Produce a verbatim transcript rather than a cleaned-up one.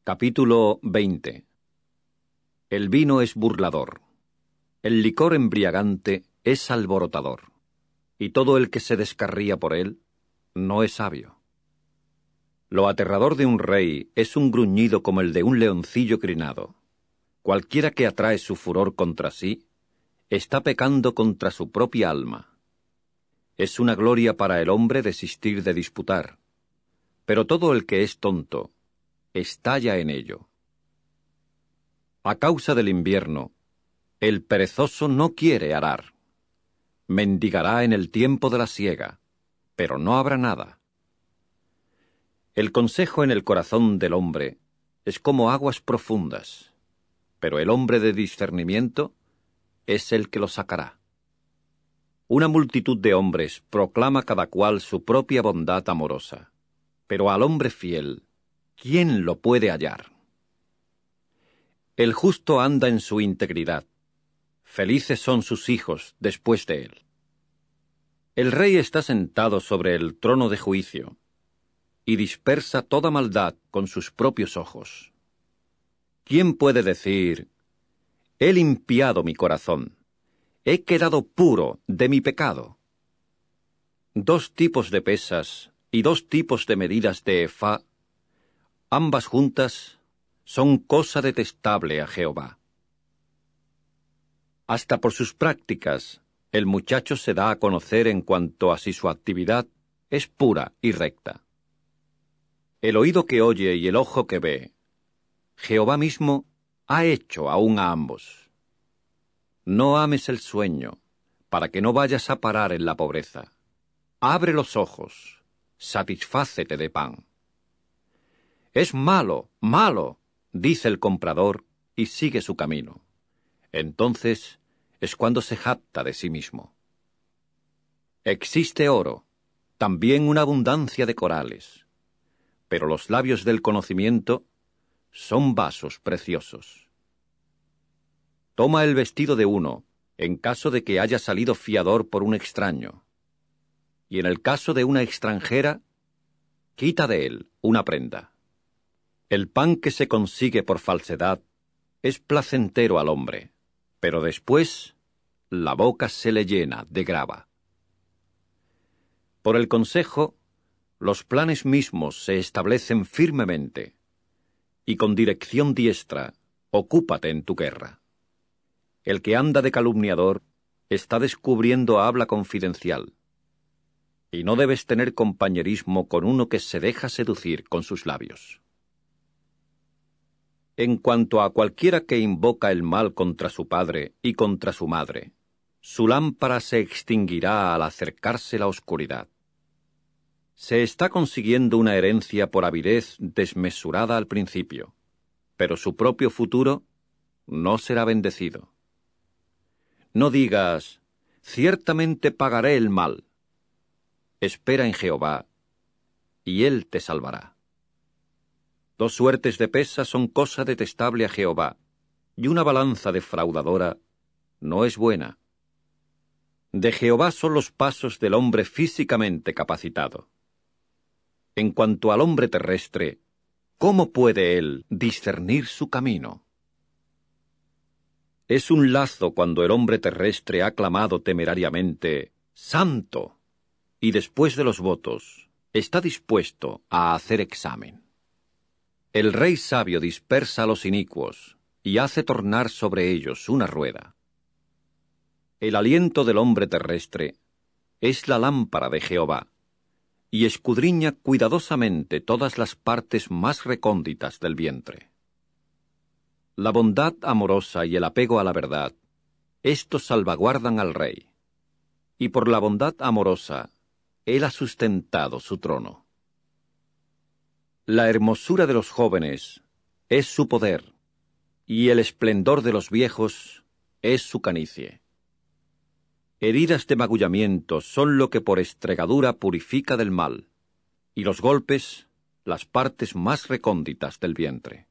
Capítulo veinte. El vino es burlador. El licor embriagante es alborotador. Y todo el que se descarría por él no es sabio. Lo aterrador de un rey es un gruñido como el de un leoncillo crinado. Cualquiera que atrae su furor contra sí está pecando contra su propia alma. Es una gloria para el hombre desistir de disputar, pero todo el que es tonto estalla en ello. A causa del invierno, el perezoso no quiere arar. Mendigará en el tiempo de la siega, pero no habrá nada. El consejo en el corazón del hombre es como aguas profundas, pero el hombre de discernimiento es el que lo sacará. Una multitud de hombres proclama cada cual su propia bondad amorosa, pero al hombre fiel, ¿quién lo puede hallar? El justo anda en su integridad. Felices son sus hijos después de él. El rey está sentado sobre el trono de juicio y dispersa toda maldad con sus propios ojos. ¿Quién puede decir: he limpiado mi corazón, he quedado puro de mi pecado? Dos tipos de pesas y dos tipos de medidas de efá, ambas juntas, son cosa detestable a Jehová. Hasta por sus prácticas, el muchacho se da a conocer en cuanto a si su actividad es pura y recta. El oído que oye y el ojo que ve, Jehová mismo ha hecho aún a ambos. No ames el sueño, para que no vayas a parar en la pobreza. Abre los ojos, satisfácete de pan. Es malo, malo, dice el comprador, y sigue su camino. Entonces es cuando se jacta de sí mismo. Existe oro, también una abundancia de corales, pero los labios del conocimiento son vasos preciosos. Toma el vestido de uno, en caso de que haya salido fiador por un extraño, y en el caso de una extranjera, quita de él una prenda. El pan que se consigue por falsedad es placentero al hombre, pero después la boca se le llena de grava. Por el consejo, los planes mismos se establecen firmemente, y con dirección diestra, ocúpate en tu guerra. El que anda de calumniador está descubriendo habla confidencial, y no debes tener compañerismo con uno que se deja seducir con sus labios. En cuanto a cualquiera que invoca el mal contra su padre y contra su madre, su lámpara se extinguirá al acercarse la oscuridad. Se está consiguiendo una herencia por avidez desmesurada al principio, pero su propio futuro no será bendecido. No digas: ciertamente pagaré el mal. Espera en Jehová, y él te salvará. Dos suertes de pesa son cosa detestable a Jehová, y una balanza defraudadora no es buena. De Jehová son los pasos del hombre físicamente capacitado. En cuanto al hombre terrestre, ¿cómo puede él discernir su camino? Es un lazo cuando el hombre terrestre ha clamado temerariamente: ¡Santo!, y después de los votos está dispuesto a hacer examen. El rey sabio dispersa a los inicuos y hace tornar sobre ellos una rueda. El aliento del hombre terrestre es la lámpara de Jehová, y escudriña cuidadosamente todas las partes más recónditas del vientre. La bondad amorosa y el apego a la verdad, estos salvaguardan al rey, y por la bondad amorosa él ha sustentado su trono. La hermosura de los jóvenes es su poder, y el esplendor de los viejos es su canicie. Heridas de magullamiento son lo que por estregadura purifica del mal, y los golpes las partes más recónditas del vientre.